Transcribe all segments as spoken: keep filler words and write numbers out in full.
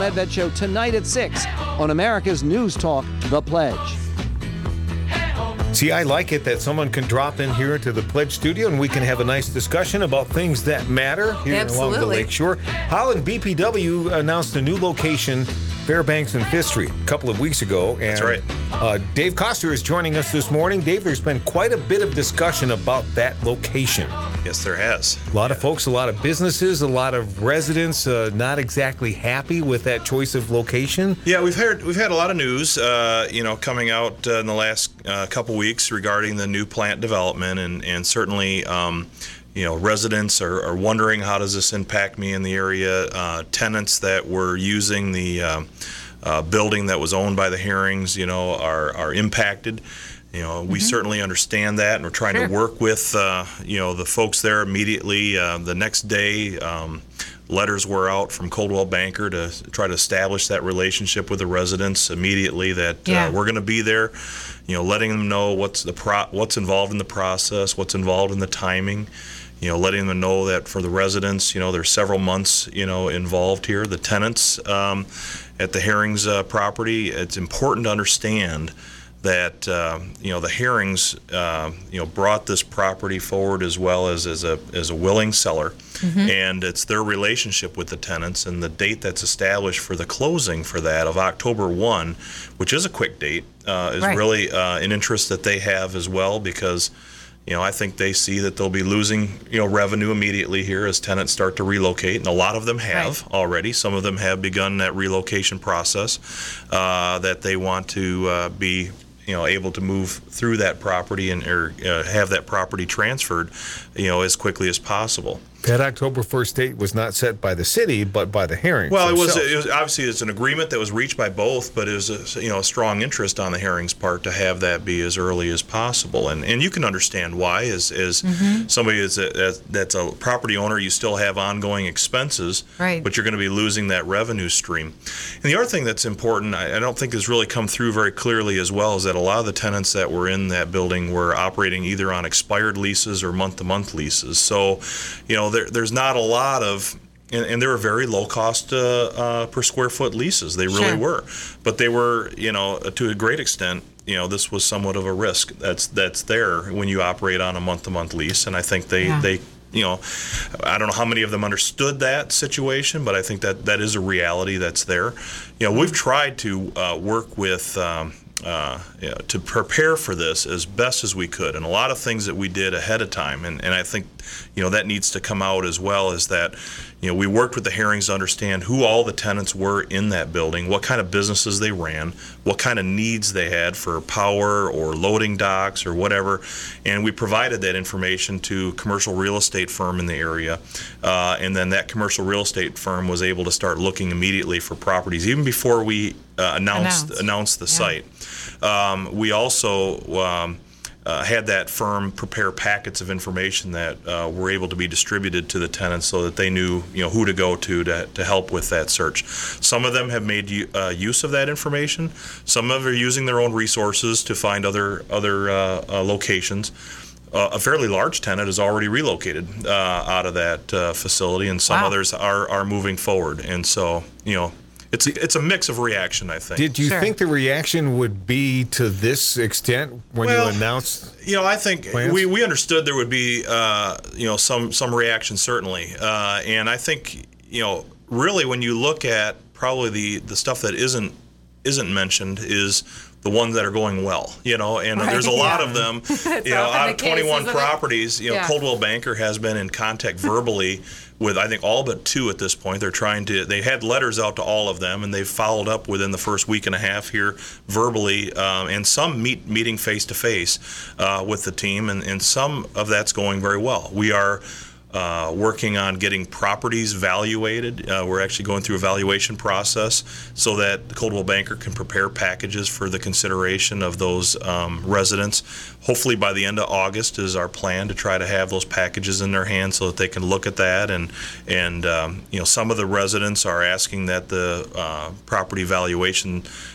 Medved Show tonight at six on America's News Talk, The Pledge. See, I like it that someone can drop in here to the Pledge Studio and we can have a nice discussion about things that matter here Absolutely. along the lakeshore. Holland B P W announced a new location, Fairbanks and Fifth Street, a couple of weeks ago. And, That's right. Uh, Dave Koster is joining us this morning. Dave, there's been quite a bit of discussion about that location. Yes, there has. A lot of folks, a lot of businesses, a lot of residents uh, not exactly happy with that choice of location. Yeah, we've heard we've had a lot of news, uh, you know, coming out uh, in the last uh, couple weeks regarding the new plant development, and and certainly, um, you know, residents are, are wondering how does this impact me in the area. Uh, tenants that were using the uh, uh, building that was owned by the Herrings, you know, are are impacted. You know, we mm-hmm. certainly understand that, and we're trying sure. to work with, uh, you know, the folks there immediately. Uh, the next day, um, letters were out from Coldwell Banker to try to establish that relationship with the residents immediately. That yeah. uh, we're going to be there, you know, letting them know what's the pro- what's involved in the process, what's involved in the timing. You know, letting them know that for the residents, you know, there's several months, you know, involved here. The tenants um, at the Herrings uh, property, it's important to understand that uh, you know the Herrings uh, you know brought this property forward as well as as a as a willing seller, mm-hmm. and it's their relationship with the tenants and the date that's established for the closing for that of October first, which is a quick date, uh, is right. really uh, an interest that they have as well, because you know I think they see that they'll be losing you know revenue immediately here as tenants start to relocate, and a lot of them have right. already. Some of them have begun that relocation process uh, that they want to uh, be. you know, able to move through that property and or uh, have that property transferred, you know, as quickly as possible. That October first date was not set by the city, but by the Herrings. Well, it was, it was obviously it's an agreement that was reached by both, but it was a, you know a strong interest on the Herrings' part to have that be as early as possible, and and you can understand why. As as mm-hmm. somebody is a, that's a property owner, you still have ongoing expenses, right. but you're going to be losing that revenue stream. And the other thing that's important, I, I don't think has really come through very clearly as well, is that a lot of the tenants that were in that building were operating either on expired leases or month-to-month leases. So, you know. There, there's not a lot of, and, and they were very low cost uh, uh, per square foot leases. They really sure. were, but they were, you know, to a great extent, you know, this was somewhat of a risk that's that's there when you operate on a month-to-month lease. And I think they yeah. they, you know, I don't know how many of them understood that situation, but I think that that is a reality that's there. You know, we've tried to uh, work with. Um, Uh, you know, to prepare for this as best as we could, and a lot of things that we did ahead of time, and, and I think you know that needs to come out as well, is that you know we worked with the Herrings to understand who all the tenants were in that building, what kind of businesses they ran, what kind of needs they had for power or loading docks or whatever, and we provided that information to a commercial real estate firm in the area, uh, and then that commercial real estate firm was able to start looking immediately for properties even before we uh, announced announced, announced the yeah. site. Um, we also um, uh, had that firm prepare packets of information that uh, were able to be distributed to the tenants so that they knew, you know, who to go to to, to help with that search. Some of them have made uh, use of that information. Some of them are using their own resources to find other other uh, uh, locations. Uh, a fairly large tenant is already relocated uh, out of that uh, facility, and some wow. others are, are moving forward. And so, you know, It's it's a mix of reaction, I think. Did you sure. think the reaction would be to this extent when well, you announced? You know, I think plans? we, we understood there would be uh, you know some some reaction certainly, uh, and I think you know really when you look at probably the, the stuff that isn't isn't mentioned is the ones that are going well, you know, and right, there's a lot yeah. of them, you know, out of twenty-one properties, you know, yeah. Coldwell Banker has been in contact verbally with, I think, all but two at this point. They're trying to, they had letters out to all of them, and they've followed up within the first week and a half here verbally, um, and some meet, meeting face-to-face uh, with the team, and, and some of that's going very well. We are Uh, working on getting properties valuated. Uh, we're actually going through a valuation process so that the Coldwell Banker can prepare packages for the consideration of those um, residents. Hopefully by the end of August is our plan to try to have those packages in their hands so that they can look at that. And and um, you know, some of the residents are asking that the uh, property valuation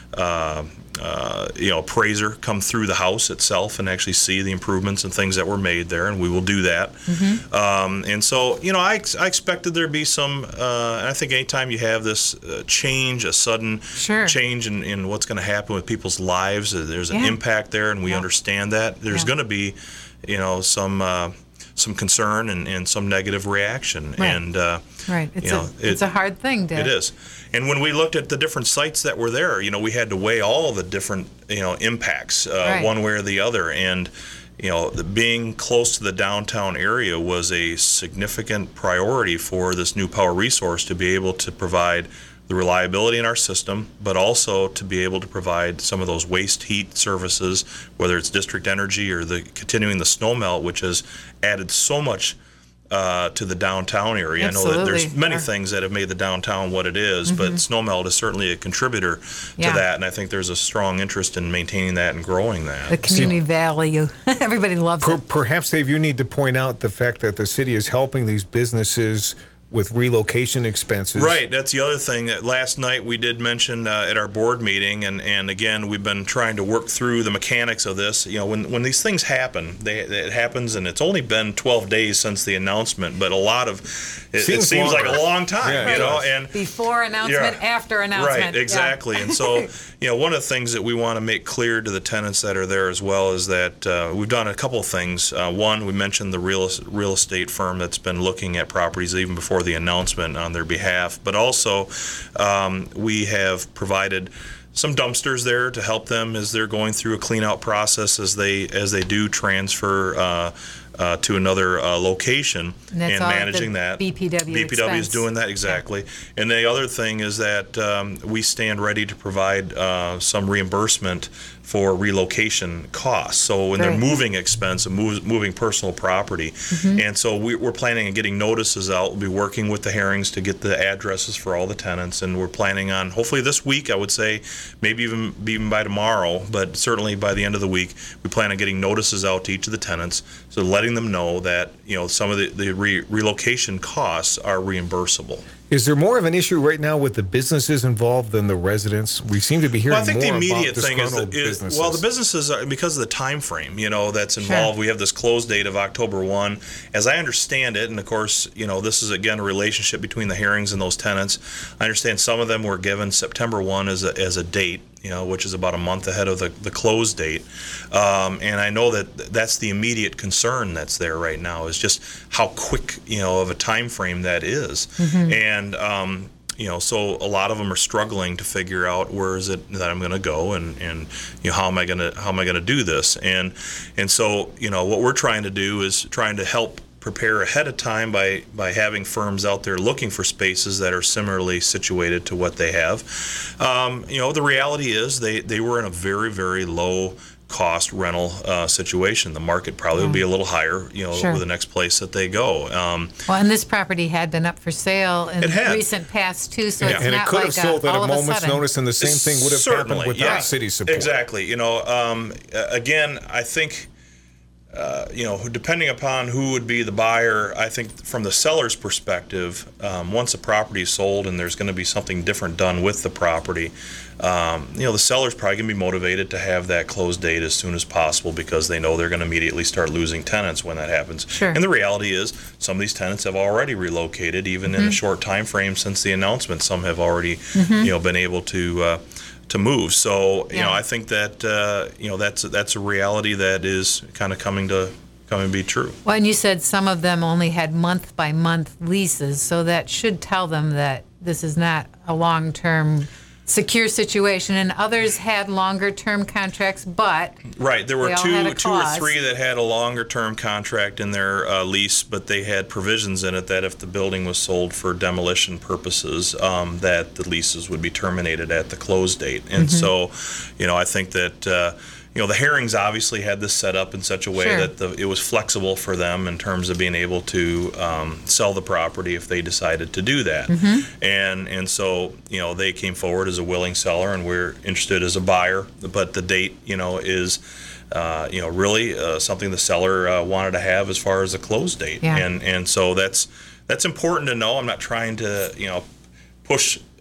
uh, uh, you know, appraiser come through the house itself and actually see the improvements and things that were made there, and we will do that. Mm-hmm. Um, and so, you know, I, I expected there to be some, uh, and I think anytime you have this uh, change, a sudden sure. change in, in what's going to happen with people's lives, uh, there's an yeah. impact there, and we yeah. understand that. There's yeah. going to be, you know, some uh, some concern and, and some negative reaction. Right. And, uh, right. It's, you know, a, it's it, a hard thing to... It is. And when we looked at the different sites that were there, you know, we had to weigh all the different, you know, impacts, uh, right. one way or the other. And, you know, the, being close to the downtown area was a significant priority for this new power resource to be able to provide the reliability in our system, but also to be able to provide some of those waste heat services, whether it's district energy or the continuing the snow melt, which has added so much uh, to the downtown area. Absolutely. I know that there's many yeah. things that have made the downtown what it is, mm-hmm. but snow melt is certainly a contributor yeah. to that, and I think there's a strong interest in maintaining that and growing that. The community See, value. Everybody loves per, it. Perhaps, Dave, you need to point out the fact that the city is helping these businesses with relocation expenses. Right, that's the other thing. That last night we did mention uh, at our board meeting, and, and again, we've been trying to work through the mechanics of this. You know, when, when these things happen, they, it happens, and it's only been twelve days since the announcement, but a lot of, it seems, it seems like a long time, yeah, you know. And before announcement, yeah, after announcement. Right, exactly. Yeah. And so, you know, one of the things that we want to make clear to the tenants that are there as well is that uh, we've done a couple of things. Uh, one, we mentioned the real, real estate firm that's been looking at properties even before the announcement on their behalf, but also um, we have provided some dumpsters there to help them as they're going through a clean out process as they as they do transfer uh, uh, to another uh, location and, that's and all managing the that. B P W B P W is expense. doing that exactly. Yeah. And the other thing is that um, we stand ready to provide uh, some reimbursement for relocation costs. So when Great. they're moving expense and move, moving personal property. Mm-hmm. And so we, we're planning on getting notices out. We'll be working with the Herrings to get the addresses for all the tenants. And we're planning on, hopefully this week, I would say, maybe even, even by tomorrow, but certainly by the end of the week, we plan on getting notices out to each of the tenants. So letting them know that, you know, some of the, the re- relocation costs are reimbursable. Is there more of an issue right now with the businesses involved than the residents? We seem to be hearing well, I think more the immediate about thing is, that is businesses. well, the businesses are, because of the time frame, you know, that's involved. Sure. We have this close date of October first. As I understand it, and of course, you know, this is again a relationship between the Herrings and those tenants. I understand some of them were given September first as a, as a date, you know, which is about a month ahead of the, the close date. Um, and I know that that's the immediate concern that's there right now is just how quick, you know, of a time frame that is. Mm-hmm. And, um, you know, so a lot of them are struggling to figure out where is it that I'm going to go, and, and you know, how am I going to how am I going to do this? And and so, you know, what we're trying to do is trying to help prepare ahead of time by by having firms out there looking for spaces that are similarly situated to what they have. Um, you know, the reality is they they were in a very very low cost rental uh, situation. The market probably will be a little higher, you know, Sure. with the next place that they go. Um, Well, and this property had been up for sale in It had. recent past too, so Yeah. it's and not it could like have sold a, at all a of a moment's sudden. notice, and the same thing would have Certainly, happened without yeah. city support. Exactly. You know, um, uh, again, I think, uh, you know, depending upon who would be the buyer, I think from the seller's perspective, um, once a property is sold and there's going to be something different done with the property, um, you know, the seller's probably going to be motivated to have that close date as soon as possible because they know they're going to immediately start losing tenants when that happens. Sure. And the reality is some of these tenants have already relocated, even mm-hmm. in a short time frame since the announcement. Some have already, mm-hmm. you know, been able to uh, to move. So, you Yeah. know, I think that, uh, you know, that's that's a reality that is kind of coming to coming to be true. Well, and you said some of them only had month by month leases, so that should tell them that this is not a long term secure situation, and others had longer term contracts, but Right, there were they all had two a two or clause. three that had a longer term contract in their uh, lease, but they had provisions in it that if the building was sold for demolition purposes, um, that the leases would be terminated at the close date. And Mm-hmm. so, you know, I think that uh, you know, the Herrings obviously had this set up in such a way Sure. that the, it was flexible for them in terms of being able to um, sell the property if they decided to do that. Mm-hmm. And and so, you know, they came forward as a willing seller, and we're interested as a buyer. But the date, you know, is uh, you know really uh, something the seller uh, wanted to have as far as a close date. Yeah. And and so that's that's important to know. I'm not trying to you know push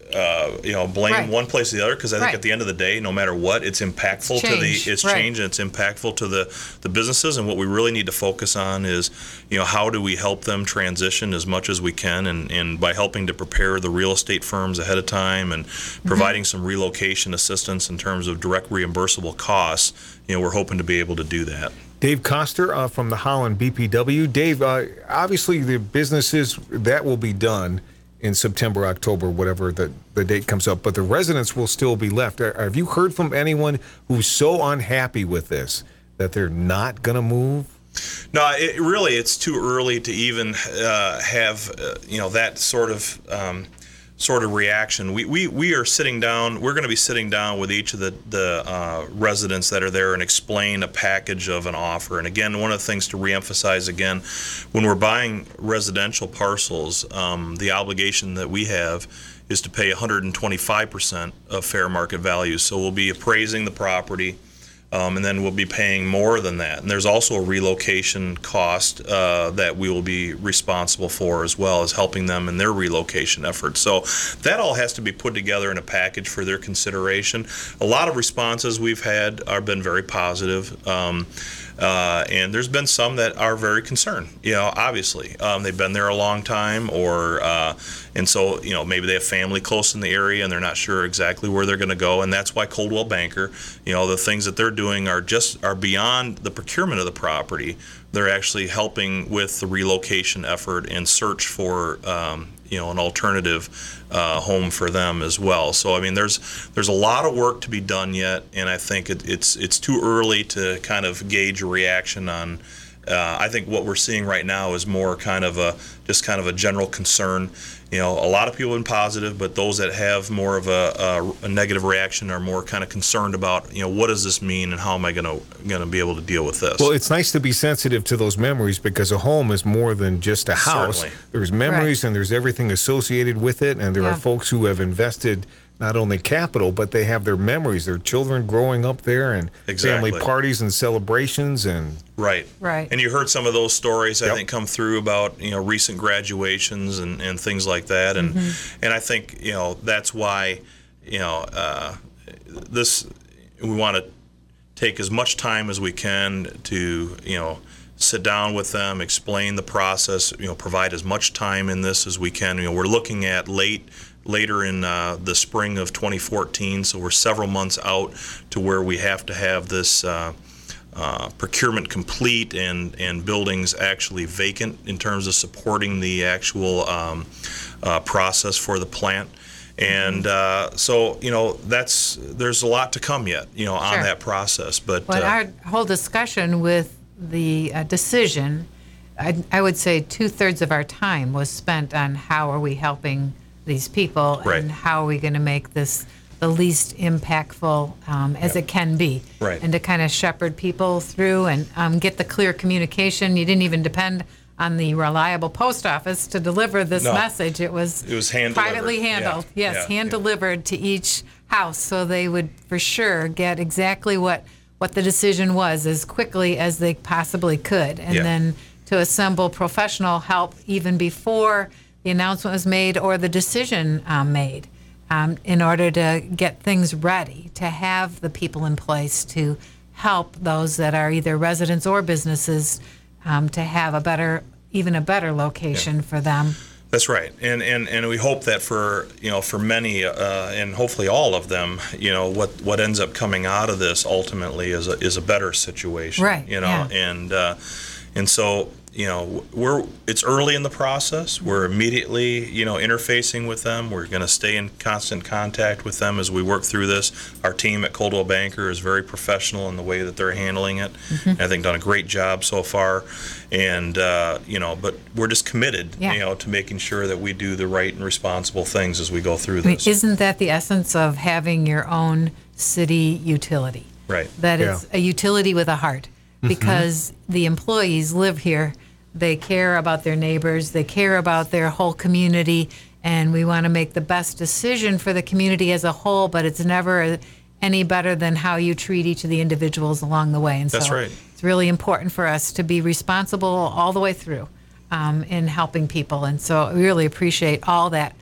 uh, you know, blame Right. one place or the other, because I think Right. at the end of the day, no matter what, it's impactful It's to the change. it's Right. change and it's impactful to the the businesses. And what we really need to focus on is, you know, how do we help them transition as much as we can, and, and by helping to prepare the real estate firms ahead of time and providing some relocation assistance in terms of direct reimbursable costs. You know, we're hoping to be able to do that. Dave Koster uh, from the Holland B P W. Dave, uh, obviously the businesses, that will be done in September, October, whatever the, the date comes up, but the residents will still be left. Are, have you heard from anyone who's so unhappy with this that they're not going to move? No, it really, it's too early to even uh, have, uh, you know, that sort of um, sort of reaction. We, we, we are sitting down, we're going to be sitting down with each of the, the uh, residents that are there and explain a package of an offer. And again, one of the things to reemphasize again, when we're buying residential parcels, um, the obligation that we have is to pay one hundred twenty-five percent of fair market value. So we'll be appraising the property. Um, and then we'll be paying more than that. And there's also a relocation cost uh, that we will be responsible for, as well as helping them in their relocation efforts. So that all has to be put together in a package for their consideration. A lot of responses we've had have been very positive. Um, Uh, and there's been some that are very concerned, you know, obviously. Um, they've been there a long time, or, uh, and so, you know, maybe they have family close in the area and they're not sure exactly where they're going to go. And that's why Coldwell Banker, you know, the things that they're doing are just, are beyond the procurement of the property. They're actually helping with the relocation effort and search for, um, you know, an alternative uh, home for them as well. So I mean, there's there's a lot of work to be done yet, and I think it, it's it's too early to kind of gauge a reaction on. Uh, I think what we're seeing right now is more kind of a just kind of a general concern. You know, a lot of people have been positive, but those that have more of a, a, a negative reaction are more kind of concerned about, you know, what does this mean and how am I going to going to be able to deal with this? Well, it's nice to be sensitive to those memories, because a home is more than just a house. Certainly. There's memories Right. and there's everything associated with it, and there Yeah. are folks who have invested not only capital, but they have their memories, their children growing up there, and Exactly. family parties and celebrations, and Right. Right. And you heard some of those stories, I Yep. think, come through about, you know, recent graduations and, and things like that. And and I think, you know, that's why, you know, uh, this, we want to take as much time as we can to, you know, sit down with them, explain the process, you know, provide as much time in this as we can. You know, we're looking at late later in uh, the spring of twenty fourteen, so we're several months out to where we have to have this uh, uh, procurement complete and, and buildings actually vacant in terms of supporting the actual um, uh, process for the plant. And uh, so, you know, that's there's a lot to come yet, you know, on Sure. that process. But But uh, our whole discussion with the uh, decision, I, I would say two-thirds of our time was spent on how are we helping these people, Right. and how are we going to make this the least impactful um, as it can be. Right. And to kind of shepherd people through and um, get the clear communication. You didn't even depend on the reliable post office to deliver this No. message. It was, It was hand privately delivered. handled. Yeah. Yes, Yeah. hand Yeah. delivered to each house, so they would for sure get exactly what what the decision was as quickly as they possibly could, and Yeah. then to assemble professional help even before the announcement was made or the decision um, made, um, in order to get things ready, to have the people in place to help those that are either residents or businesses, um, to have a better, even a better location for them. That's right, and and and we hope that for you know for many uh, and hopefully all of them, you know what what ends up coming out of this ultimately is a is a better situation, Right, You know, yeah. and uh, and so you know we're it's early in the process. We're immediately you know interfacing with them. We're going to stay in constant contact with them as we work through this. Our team at Coldwell Banker is very professional in the way that they're handling it. And I think done a great job so far. And uh, you know, but we're just committed, Yeah. you know, to making sure that we do the right and responsible things as we go through I mean, this. isn't that the essence of having your own city utility? Right. That Yeah. it's a utility with a heart, because the employees live here. They care about their neighbors. They care about their whole community, and we want to make the best decision for the community as a whole. But it's never any better than how you treat each of the individuals along the way. And That's so right. it's really important for us to be responsible all the way through um, in helping people. And so I really appreciate all that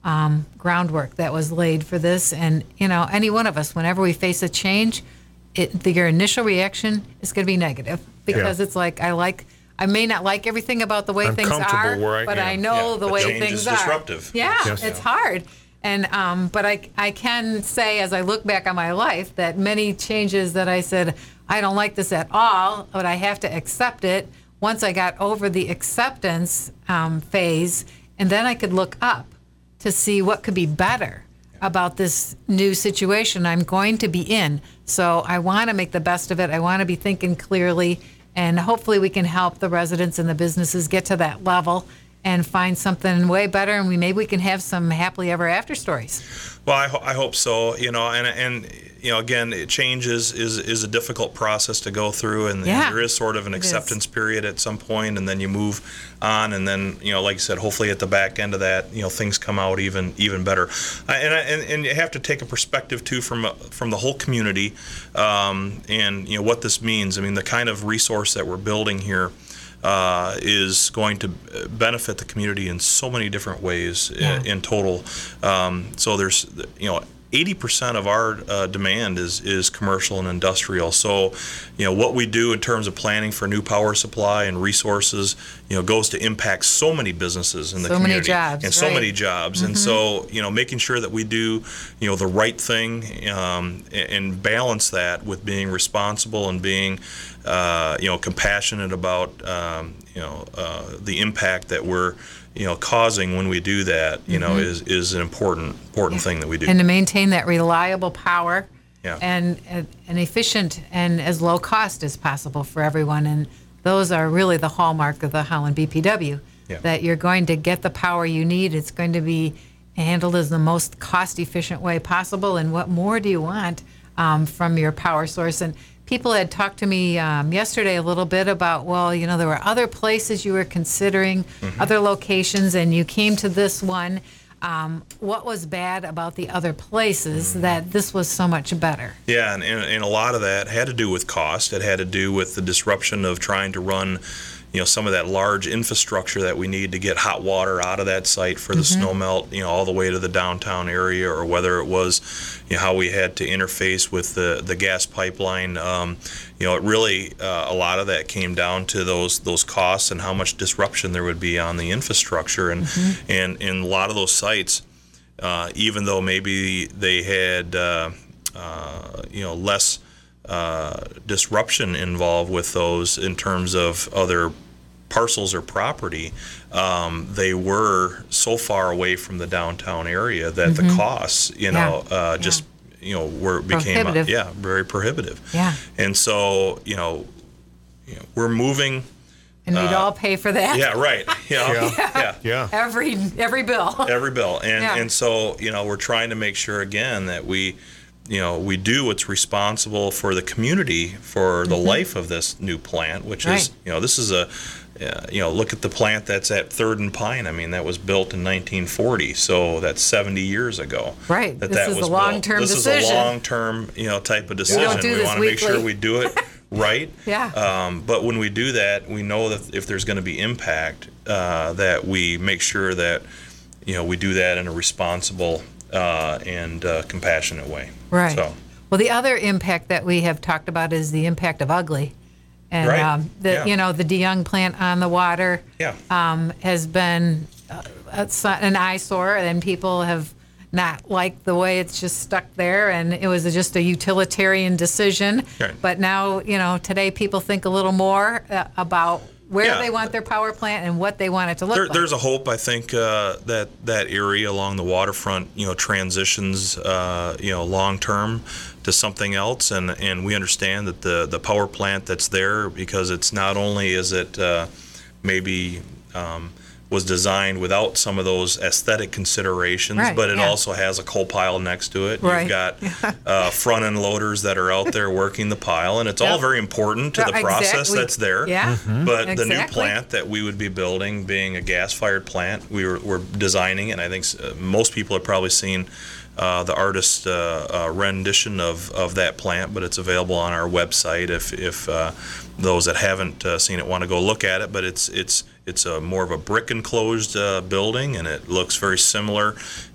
um, groundwork that was laid for this. And, you know, any one of us, whenever we face a change, it, the, your initial reaction is going to be negative because Yeah. it's like, I like, I may not like everything about the way I'm things comfortable are, where I but am. I know Yeah, the but way change things is are. disruptive. Yeah, Yes. it's hard. And um, but I I can say as I look back on my life that many changes that I said I don't like this at all, but I have to accept it. Once I got over the acceptance um, phase, and then I could look up to see what could be better about this new situation I'm going to be in. So I want to make the best of it. I want to be thinking clearly, and hopefully we can help the residents and the businesses get to that level and find something way better, and we maybe we can have some happily ever after stories. Well, I, ho- I hope so. You know, and and you know, again, it change is, is is a difficult process to go through, and, Yeah, and there is sort of an it is. acceptance period at some point, and then you move on, and then you know, like you said, hopefully at the back end of that, you know, things come out even even better. Uh, and, I, and and you have to take a perspective too from uh, from the whole community, um, and you know what this means. I mean, the kind of resource that we're building here. Uh, is going to benefit the community in so many different ways Yeah. in, in total. Um, so there's, you know, eighty percent of our uh, demand is is commercial and industrial. So, you know, what we do in terms of planning for new power supply and resources, you know, goes to impact so many businesses in the So many community jobs, and so right. many jobs. And so, you know, making sure that we do, you know, the right thing um, and, and balance that with being responsible and being, uh, you know, compassionate about, um, you know, uh, the impact that we're, you know, causing when we do that, you know, is is an important important thing that we do. And to maintain that reliable power Yeah. and, and and efficient and as low cost as possible for everyone. And those are really the hallmark of the Holland B P W, Yeah. that you're going to get the power you need. It's going to be handled as the most cost efficient way possible. And what more do you want um, from your power source? And people had talked to me um, yesterday a little bit about, well, you know, there were other places you were considering, other locations, and you came to this one. Um, what was bad about the other places that this was so much better? Yeah, and, and, and a lot of that had to do with cost. It had to do with the disruption of trying to run, you know, some of that large infrastructure that we need to get hot water out of that site for the snow melt, you know, all the way to the downtown area, or whether it was, you know, how we had to interface with the, the gas pipeline. Um, you know, it really, uh, a lot of that came down to those those costs and how much disruption there would be on the infrastructure. And, and in a lot of those sites, uh, even though maybe they had, uh, uh, you know, less uh, disruption involved with those in terms of other parcels or property, um, they were so far away from the downtown area that the costs, you know, Yeah. uh, just, you know, were became, uh, Prohibitive. yeah, very prohibitive. Yeah. And so, you know, you know we're moving. And we'd all pay for that. Yeah, right. You know, Yeah. yeah. Yeah. Every every bill. Every bill. And Yeah. and so, you know, we're trying to make sure again that we, you know, we do what's responsible for the community for the life of this new plant, which Right. is, you know, this is a, uh, you know, look at the plant that's at Third and Pine. I mean, that was built in nineteen forty, so that's seventy years ago. Right. That This that is a was built. long-term This decision. is a long-term, you know, type of decision. do we this want to make sure weekly. we do it right. Yeah. Um, but when we do that, we know that if there's going to be impact, uh, that we make sure that, you know, we do that in a responsible uh, and uh, compassionate way. Right. So, Well, the other impact that we have talked about is the impact of ugly. And, Right. um, the, Yeah. you know, the DeYoung plant on the water yeah. um, has been uh, it's an eyesore, and people have not liked the way it's just stuck there, and it was just a utilitarian decision. Right. But now, you know, today people think a little more uh, about where Yeah. they want their power plant and what they want it to look There, like. there's a hope, I think, uh, that that area along the waterfront, you know, transitions, uh, you know, long term to something else, and and we understand that the the power plant that's there, because it's not only is it uh, maybe um, was designed without some of those aesthetic considerations, Right, but it yeah. also has a coal pile next to it. Right. You've got uh, front end loaders that are out there working the pile, and it's all Yep. very important to Yeah, the process exactly. that's there. Yeah. But the new Exactly. plant that we would be building, being a gas-fired plant, we were, we're designing it. And I think uh, most people have probably seen uh, the artist uh, uh, rendition of, of that plant, but it's available on our website if, if uh, those that haven't uh, seen it want to go look at it. But it's it's it's a more of a brick enclosed uh, building, and it looks very similar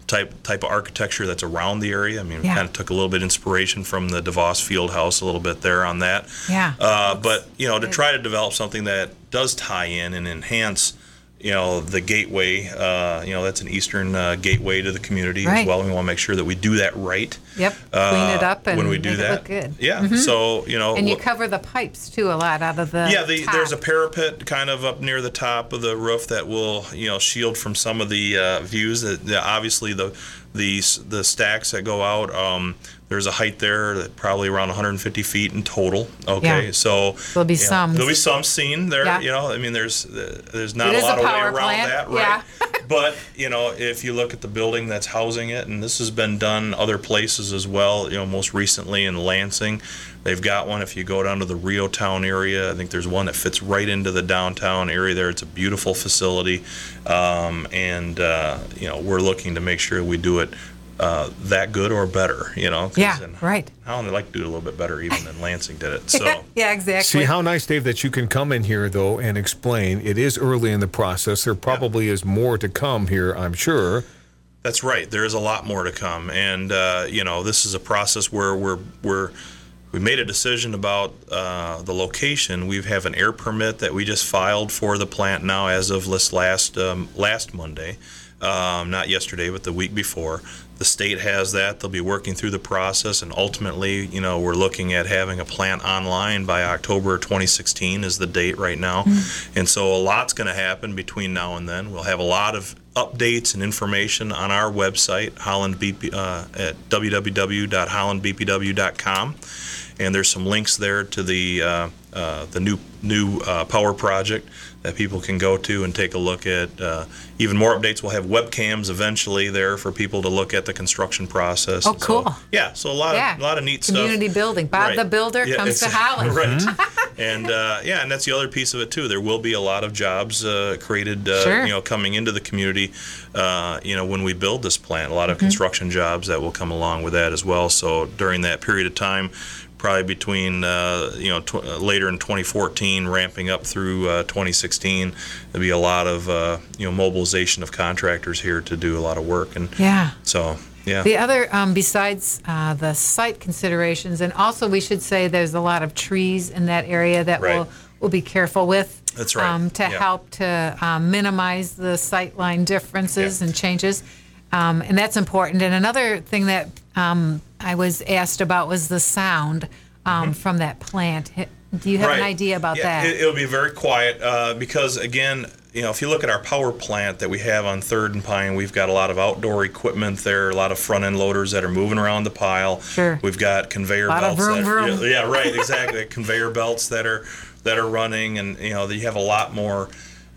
type type of architecture that's around the area. I mean, we Yeah. kind of took a little bit inspiration from the DeVos Field House a little bit there on that. Yeah. Uh, but, you know, to try to develop something that does tie in and enhance, you know, the gateway, uh, you know, that's an eastern uh, gateway to the community Right. as well. We want to make sure that we do that right. Yep, uh, clean it up and when we do make that. it look good. Yeah. So, you know. And you wh- cover the pipes too a lot out of the yeah, the, top. there's a parapet kind of up near the top of the roof that will, you know, shield from some of the uh, views. That the, obviously the the the stacks that go out. Um, there's a height there that probably around one hundred fifty feet in total. Okay, Yeah. so There'll be you know, some. There'll be some seen there. Yeah. You know, I mean, there's uh, there's not It a is lot a of way power around plant, that, yeah. right? But you know, if you look at the building that's housing it, and this has been done other places as well. You know, most recently in Lansing, they've got one. If you go down to the Rio Town area, I think there's one that fits right into the downtown area there. It's a beautiful facility, um, and uh, you know, we're looking to make sure we do it uh, that good or better. You know, 'cause Yeah, in right. Holland, I'd like to do it a little bit better even than Lansing did it. So. Yeah, exactly. See how nice, Dave, that you can come in here, though, and explain. It is early in the process. There probably is more to come here, I'm sure. That's right. There is a lot more to come, and uh, you know, this is a process where we're we're we made a decision about uh, the location. We have an air permit that we just filed for the plant now, as of this last um, last Monday, um, not yesterday, but the week before. The state has that. They'll be working through the process, and ultimately, you know, we're looking at having a plant online by October twenty sixteen is the date right now. Mm-hmm. And so a lot's going to happen between now and then. We'll have a lot of updates and information on our website, Holland B P, uh, at w w w dot holland b p w dot com. And there's some links there to the uh, uh, the new new uh, power project that people can go to and take a look at. Uh, even more updates. We'll have webcams eventually there for people to look at the construction process. Oh, And so- cool. yeah, so a lot Yeah. of a lot of neat stuff. Community building. Bob Right. the Builder Yeah, comes to it's- Holland. Right. And uh, yeah, and that's the other piece of it too. There will be a lot of jobs uh, created, uh, Sure. you know, coming into the community. Uh, you know, when we build this plant, a lot of Mm-hmm. construction jobs that will come along with that as well. So during that period of time, probably between uh, you know tw- uh, later in twenty fourteen, ramping up through uh, twenty sixteen, there'll be a lot of uh, you know mobilization of contractors here to do a lot of work. And Yeah. so yeah. The other, um, besides uh, the site considerations, and also we should say there's a lot of trees in that area that Right. we'll, we'll be careful with. That's right. Um, to Yeah. help to um, minimize the sightline differences Yeah. and changes. Um, and that's important. And another thing that um, I was asked about was the sound um, from that plant. Do you have an Mm-hmm. Right. idea about Yeah, that? It, it'll be very quiet uh, because, again, you know, if you look at our power plant that we have on Third and Pine, we've got a lot of outdoor equipment there, a lot of front end loaders that are moving around the pile. Sure. We've got conveyor Lot of belts. vroom, that, vroom. Yeah, yeah, right, exactly. Conveyor belts that are that are running, and you know, you have a lot more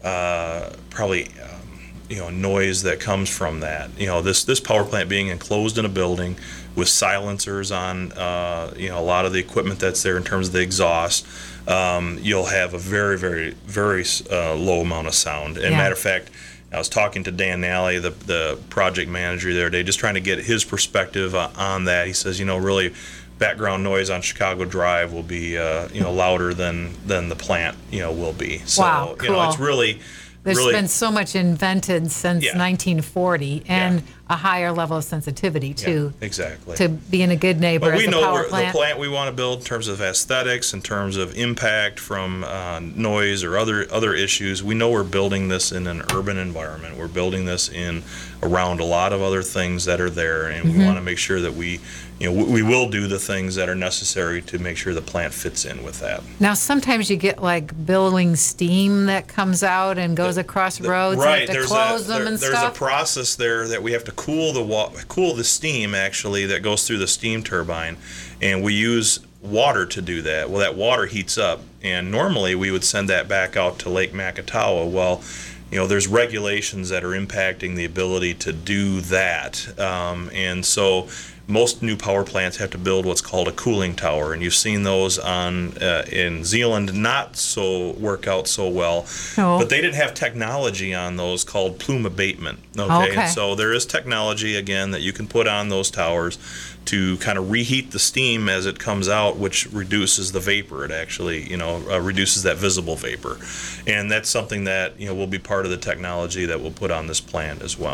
uh, probably. Um, you know, noise that comes from that. You know, this this power plant being enclosed in a building with silencers on, uh, you know, a lot of the equipment that's there in terms of the exhaust, um, you'll have a very, very, very uh, low amount of sound. And Yeah. matter of fact, I was talking to Dan Nally, the the project manager there today, just trying to get his perspective uh, on that. He says, you know, really, background noise on Chicago Drive will be, uh, you know, louder than than the plant, you know, will be. So, Wow, you know, cool. it's really. There's really, been so much invented since Yeah. nineteen forty, and Yeah. a higher level of sensitivity yeah, too, exactly. to being a good neighbor But as we a know power we're, the plant. plant we want to build in terms of aesthetics, in terms of impact from uh, noise or other other issues. We know we're building this in an urban environment. We're building this in around a lot of other things that are there, and Mm-hmm. we want to make sure that we, you know, we, we will do the things that are necessary to make sure the plant fits in with that. Now, sometimes you get like billowing steam that comes out and goes across roads. and you have to there's close a them there- and there's stuff. a process there that we have to cool the wa- cool the steam actually that goes through the steam turbine, and we use water to do that. Well, that water heats up, and normally we would send that back out to Lake Macatawa. Well, you know, there's regulations that are impacting the ability to do that, um, and so most new power plants have to build what's called a cooling tower, and you've seen those on uh, in Zealand not so work out so well. No. But they didn't have technology on those called plume abatement. Okay, Okay. And so there is technology again that you can put on those towers to kind of reheat the steam as it comes out, which reduces the vapor. It actually, you know, uh, reduces that visible vapor, and that's something that you know will be part of the technology that we'll put on this plant as well.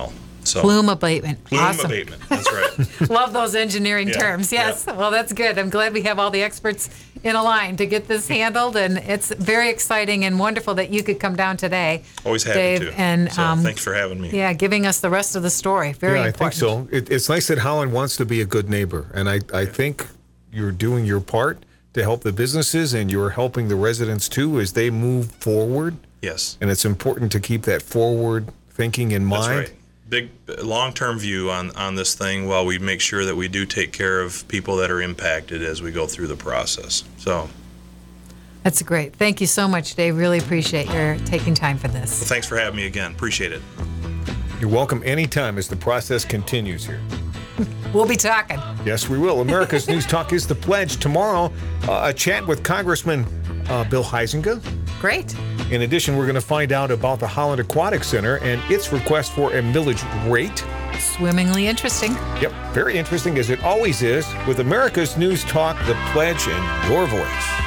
So Plume abatement. plume Awesome. abatement. That's right. Love those engineering Yeah, terms. Yes. yeah. Well, that's good. I'm glad we have all the experts in a line to get this handled, and it's very exciting and wonderful that you could come down today. Always happy Dave, to. And so um, thanks for having me. yeah, giving us the rest of the story. Very Yeah, I important. think so. It, it's nice that Holland wants to be a good neighbor, and I, I think you're doing your part to help the businesses, and you're helping the residents too as they move forward. Yes. And it's important to keep that forward thinking in That's mind. right. Big long-term view on, on this thing while we make sure that we do take care of people that are impacted as we go through the process. So That's great. Thank you so much, Dave. Really appreciate your taking time for this. thanks for having me again. Appreciate it. You're welcome anytime as the process continues here. We'll be talking. Yes, we will. America's News Talk is the pledge. Tomorrow, uh, a chat with Congressman uh, Bill Huizenga. Great. In addition, we're going to find out about the Holland Aquatic Center and its request for a millage rate. Swimmingly interesting. Yep, very interesting as it always is with America's News Talk, the pledge, and your voice.